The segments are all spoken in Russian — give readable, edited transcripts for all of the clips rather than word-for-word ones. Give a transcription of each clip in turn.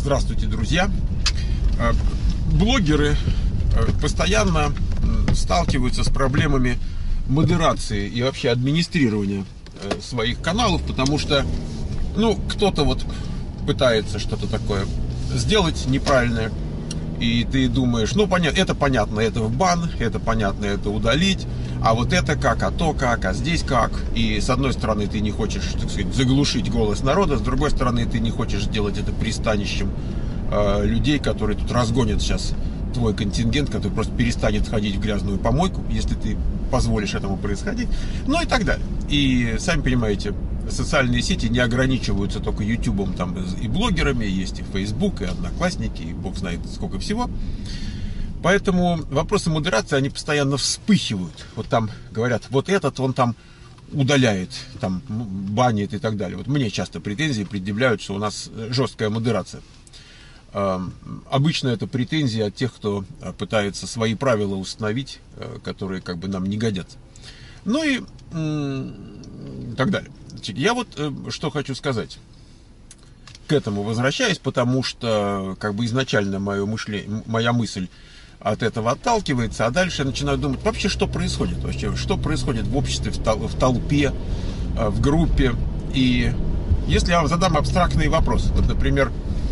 Здравствуйте, друзья! Блогеры постоянно сталкиваются с проблемами модерации и вообще администрирования своих каналов, потому что, кто-то вот пытается что-то такое сделать неправильное, и ты думаешь, это понятно, это в бан, это понятно, это удалить, а вот это как, а то как, а здесь как. И с одной стороны ты не хочешь, так сказать, заглушить голос народа, с другой стороны ты не хочешь сделать это пристанищем людей, которые тут разгонят сейчас твой контингент, который просто перестанет ходить в грязную помойку, если ты позволишь этому происходить, и так далее. И сами понимаете, социальные сети не ограничиваются только Ютубом, там и блогерами, есть и Facebook, и Одноклассники, и бог знает сколько всего. Поэтому вопросы модерации, они постоянно вспыхивают. Вот там говорят, вот этот он там удаляет, там банит и так далее. Вот мне часто претензии предъявляют, что у нас жесткая модерация. Обычно это претензии от тех, кто пытается свои правила установить, которые как бы нам не годятся. И так далее. Я вот что хочу сказать. К этому возвращаюсь, потому что как бы изначально моя мысль от этого отталкивается, а дальше я начинаю думать, вообще что происходит, что происходит в обществе, в толпе, в группе. И если я вам задам абстрактный вопрос, вот, например,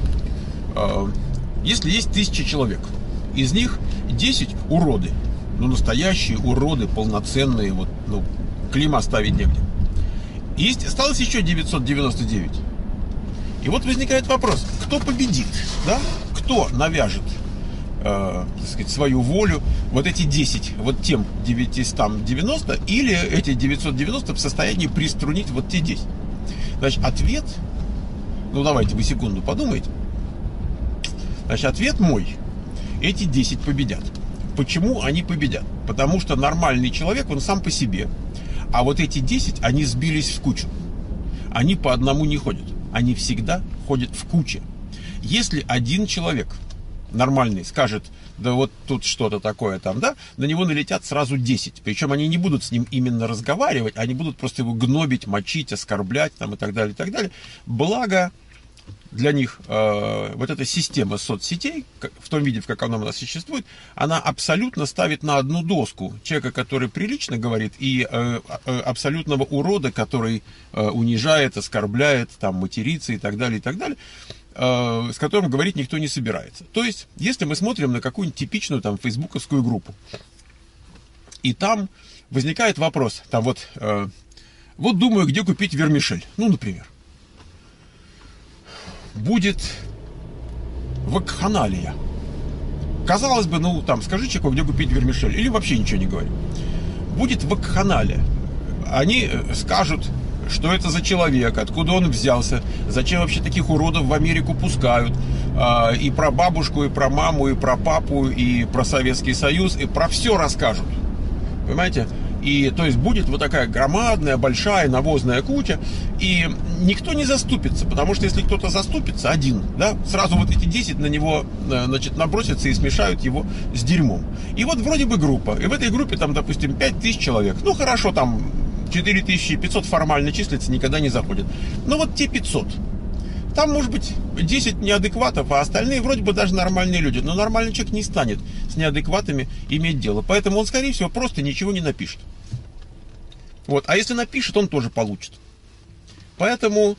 если есть 1000 человек, из них 10 уроды, настоящие уроды, полноценные, клейма ставить негде. И осталось еще 999. И вот возникает вопрос, кто победит, да? Кто навяжет, так сказать, свою волю, вот эти 10, вот тем 990, или эти 990 в состоянии приструнить вот те 10. Значит, ответ, давайте вы секунду подумайте. Значит, ответ мой, эти 10 победят. Почему они победят? Потому что нормальный человек, он сам по себе. А вот эти 10, они сбились в кучу. Они по одному не ходят. Они всегда ходят в куче. Если один человек нормальный скажет, да вот тут что-то такое там, да, на него налетят сразу 10. Причем они не будут с ним именно разговаривать, они будут просто его гнобить, мочить, оскорблять там, и так далее, и так далее. Благо для них вот эта система соцсетей, в том виде, в каком она у нас существует, она абсолютно ставит на одну доску человека, который прилично говорит, и абсолютного урода, который унижает, оскорбляет, там, матерится и так далее, с которым говорить никто не собирается. То есть, если мы смотрим на какую-нибудь типичную там фейсбуковскую группу, и там возникает вопрос, там вот думаю, где купить вермишель, например. Будет вакханалия. Казалось бы, скажи человеку, где купить вермишель, или вообще ничего не говори. Будет вакханалия. Они скажут, что это за человек, откуда он взялся, зачем вообще таких уродов в Америку пускают, и про бабушку, и про маму, и про папу, и про Советский Союз, и про все расскажут. Понимаете? И то есть будет вот такая громадная, большая навозная куча, и никто не заступится, потому что если кто-то заступится, один, да, сразу вот эти 10 на него, набросятся и смешают его с дерьмом. И вот вроде бы группа, и в этой группе там, допустим, 5000 человек, хорошо, там 4500 формально числится, никогда не заходят. Но вот те 500, там может быть 10 неадекватов, а остальные вроде бы даже нормальные люди. Но нормальный человек не станет с неадекватами иметь дело. Поэтому он, скорее всего, просто ничего не напишет. Вот. А если напишет, он тоже получит. Поэтому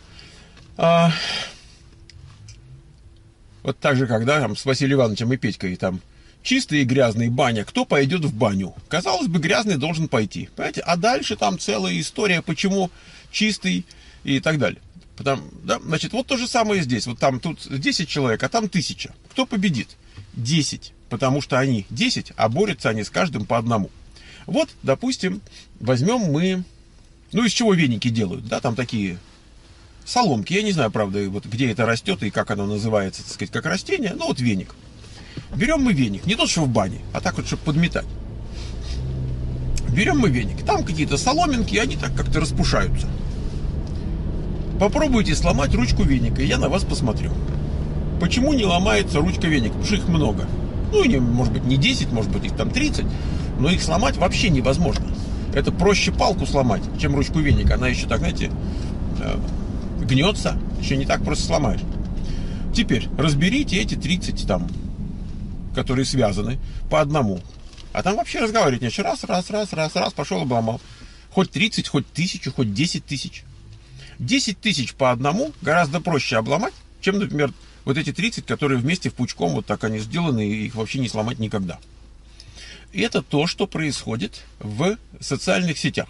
вот так же, когда там, с Василием Ивановичем и Петькой там чистый и грязный баня, кто пойдет в баню? Казалось бы, грязный должен пойти. Понимаете? А дальше там целая история, почему чистый и так далее. Значит, вот то же самое здесь. Вот там тут 10 человек, а там 1000. Кто победит? 10. Потому что они 10, а борются они с каждым по одному. Вот, допустим, возьмем мы... из чего веники делают? Да, там такие соломки. Я не знаю, правда, вот где это растет и как оно называется, так сказать, как растение. Вот веник. Берем мы веник. Не тот, что в бане, а так вот, чтобы подметать. Берем мы веник. Там какие-то соломинки, и они так как-то распушаются. Попробуйте сломать ручку веника, и я на вас посмотрю. Почему не ломается ручка веника? Потому что их много. Может быть, не 10, может быть, их там 30, но их сломать вообще невозможно. Это проще палку сломать, чем ручку веника. Она еще так, знаете, гнется, еще не так просто сломаешь. Теперь разберите эти 30 там, которые связаны по одному. А там вообще разговаривать нечего. Раз, пошел обломал. Хоть 30, хоть 1000, хоть 10 тысяч. 10 тысяч по одному гораздо проще обломать, чем, например, вот эти 30, которые вместе в пучком вот так они сделаны, и их вообще не сломать никогда. И это то, что происходит в социальных сетях.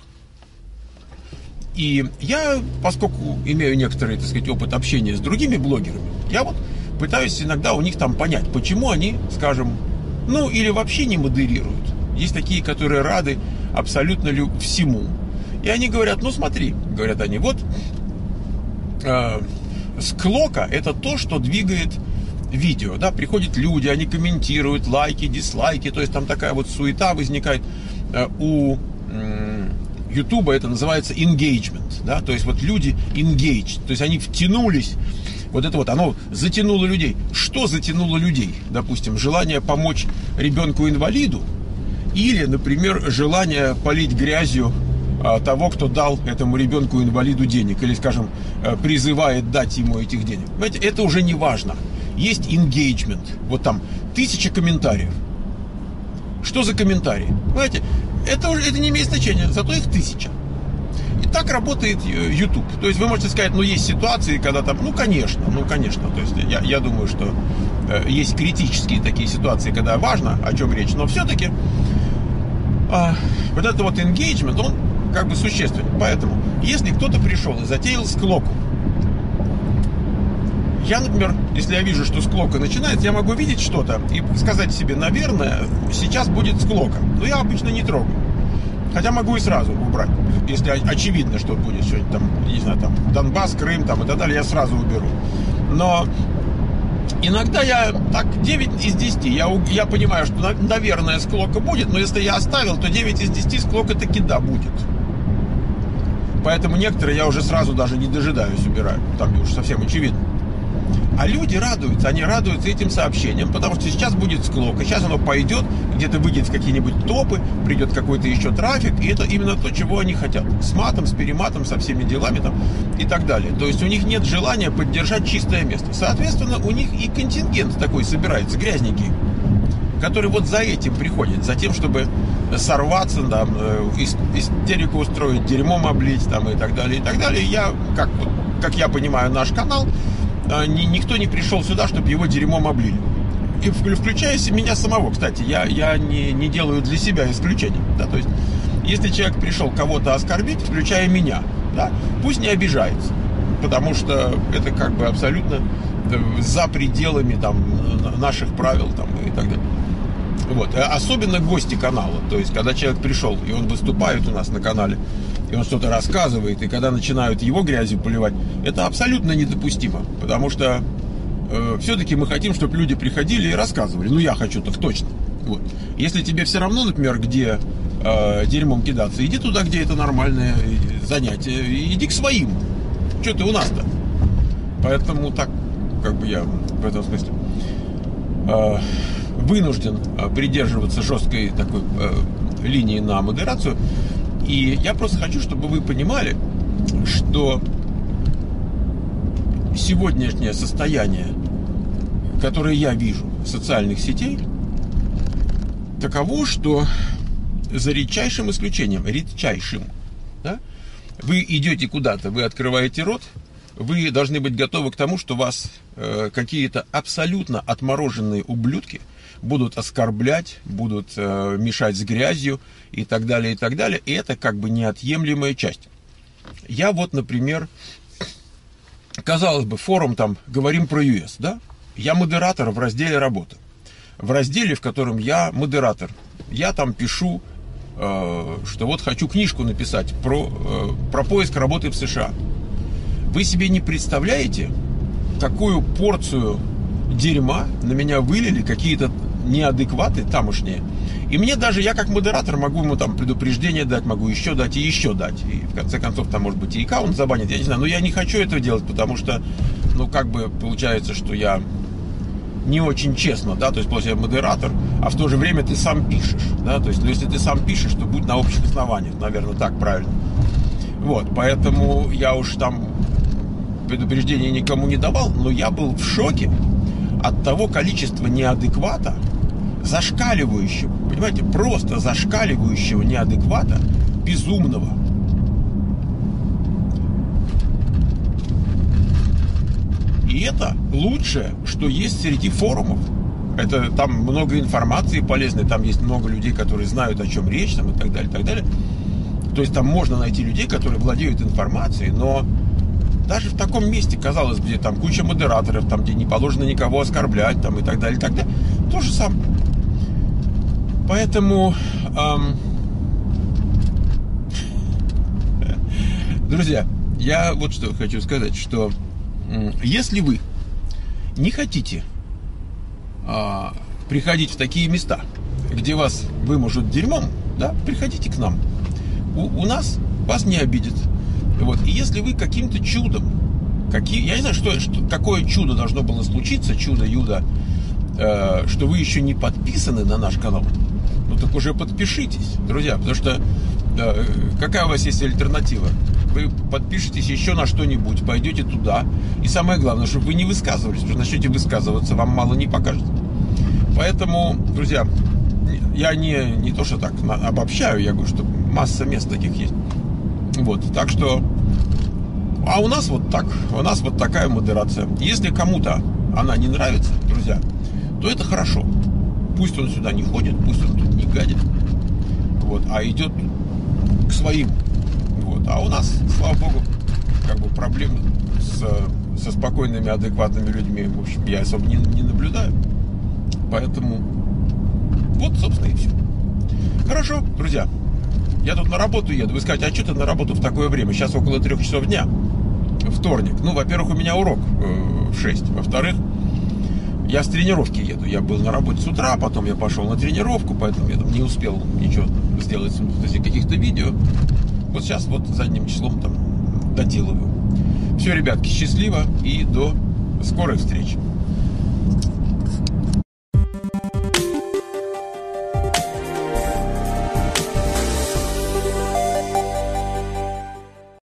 И я, поскольку имею некоторый, так сказать, опыт общения с другими блогерами, я вот пытаюсь иногда у них там понять, почему они, скажем, ну или вообще не модерируют. Есть такие, которые рады абсолютно всему. И они говорят, ну смотри, говорят они, вот склока это то, что двигает видео, да, приходят люди, они комментируют, лайки, дизлайки, то есть там такая вот суета возникает. У Ютуба это называется engagement, да, то есть вот люди engaged, то есть они втянулись, вот это вот, оно затянуло людей. Что затянуло людей? Допустим, желание помочь ребенку-инвалиду или, например, желание полить грязью того, кто дал этому ребенку-инвалиду денег, или, скажем, призывает дать ему этих денег. Понимаете, это уже не важно. Есть engagement, вот там 1000 комментариев. Что за комментарии? Понимаете, это не имеет значения, зато их 1000. И так работает YouTube. То есть вы можете сказать, ну есть ситуации, когда там, ну конечно. То есть я думаю, что есть критические такие ситуации, когда важно, о чем речь, но все-таки вот это вот engagement, он как бы существенный. Поэтому, если кто-то пришел и затеял склоку, я, например, если я вижу, что склока начинается, я могу видеть что-то и сказать себе, наверное, сейчас будет склока. Но я обычно не трогаю. Хотя могу и сразу убрать. Если очевидно, что будет что-нибудь там, не знаю, там, Донбасс, Крым там, и так далее, я сразу уберу. Но иногда я так 9 из 10, я понимаю, что, наверное, склока будет, но если я оставил, то 9 из 10 склока таки да, будет. Поэтому некоторые я уже сразу даже не дожидаюсь, убираю. Там уж совсем очевидно. А люди радуются, они радуются этим сообщениям, потому что сейчас будет склока, сейчас оно пойдет, где-то выйдет в какие-нибудь топы, придет какой-то еще трафик, и это именно то, чего они хотят. С матом, с перематом, со всеми делами там, и так далее. То есть у них нет желания поддержать чистое место. Соответственно, у них и контингент такой собирается, грязненький, который вот за этим приходит, за тем, чтобы сорваться, там, истерику устроить, дерьмом облить, там, и так далее, и так далее. Я, как я понимаю наш канал, никто не пришел сюда, чтобы его дерьмом облили. И включая меня самого, кстати, я не делаю для себя исключения. Да? То есть, если человек пришел кого-то оскорбить, включая меня, да, пусть не обижается. Потому что это как бы абсолютно за пределами там, наших правил там, и так далее. Вот. Особенно гости канала. То есть, когда человек пришел, и он выступает у нас на канале, и он что-то рассказывает, и когда начинают его грязью поливать, это абсолютно недопустимо. Потому что все-таки мы хотим, чтобы люди приходили и рассказывали. Ну, я хочу так точно. Вот. Если тебе все равно, например, где дерьмом кидаться, иди туда, где это нормальное занятие. Иди к своим. Что ты у нас-то? Поэтому так, как бы я в этом смысле вынужден придерживаться жесткой такой линии на модерацию. И я просто хочу, чтобы вы понимали, что сегодняшнее состояние, которое я вижу в социальных сетей, таково, что за редчайшим исключением, да, вы идете куда-то, вы открываете рот, вы должны быть готовы к тому, что вас какие-то абсолютно отмороженные ублюдки будут оскорблять, будут мешать с грязью и так далее, и так далее. И это как бы неотъемлемая часть. Я вот, например, казалось бы, форум там «Говорим про ЮС», да? Я модератор в разделе «Работа». В разделе, в котором я модератор, я там пишу, что вот хочу книжку написать про поиск работы в США. Вы себе не представляете, какую порцию дерьма на меня вылили какие-то неадекваты тамошние. И мне даже, я как модератор могу ему там предупреждение дать, могу еще дать и еще дать. И в конце концов там может быть и аккаунт забанит, я не знаю. Но я не хочу этого делать, потому что, ну как бы получается, что я не очень честно, да, то есть просто я модератор, а в то же время ты сам пишешь, да, то есть ну, если ты сам пишешь, то будь на общих основаниях, наверное, так правильно. Вот, поэтому я уж там предупреждения никому не давал, но я был в шоке от того количества неадеквата, зашкаливающего, понимаете, просто зашкаливающего неадеквата, безумного. И это лучшее, что есть среди форумов. Это там много информации полезной, там есть много людей, которые знают, о чем речь, там, и так далее, и так далее. То есть там можно найти людей, которые владеют информацией, но даже в таком месте, казалось бы, где там куча модераторов, там, где не положено никого оскорблять, там, и так далее, то же самое. Поэтому, друзья, я вот что хочу сказать, что если вы не хотите приходить в такие места, где вас выможут дерьмом, да, приходите к нам. У нас вас не обидят. Вот. И если вы каким-то чудом, я не знаю, какое чудо должно было случиться, чудо-юдо, что вы еще не подписаны на наш канал, ну так уже подпишитесь, друзья, потому что какая у вас есть альтернатива? Вы подпишитесь еще на что-нибудь, пойдете туда, и самое главное, чтобы вы не высказывались, потому что начнете высказываться, вам мало не покажет. Поэтому, друзья, я не то, что так обобщаю, я говорю, что масса мест таких есть. Вот, так что... А у нас вот так, у нас вот такая модерация. Если кому-то она не нравится, друзья, то это хорошо. Пусть он сюда не ходит, пусть он тут не гадит, вот, а идет к своим. Вот. А у нас, слава богу, как бы проблем со спокойными, адекватными людьми, в общем, я особо не наблюдаю. Поэтому вот, собственно, и все. Хорошо, друзья. Я тут на работу еду. Вы скажете, а что ты на работу в такое время? Сейчас около 3 часов дня. Вторник. Ну, во-первых, у меня урок в 6. Во-вторых, я с тренировки еду. Я был на работе с утра, потом я пошел на тренировку, поэтому я там не успел ничего сделать из каких-то видео. Вот сейчас вот задним числом там доделываю. Все, ребятки, счастливо и до скорых встреч.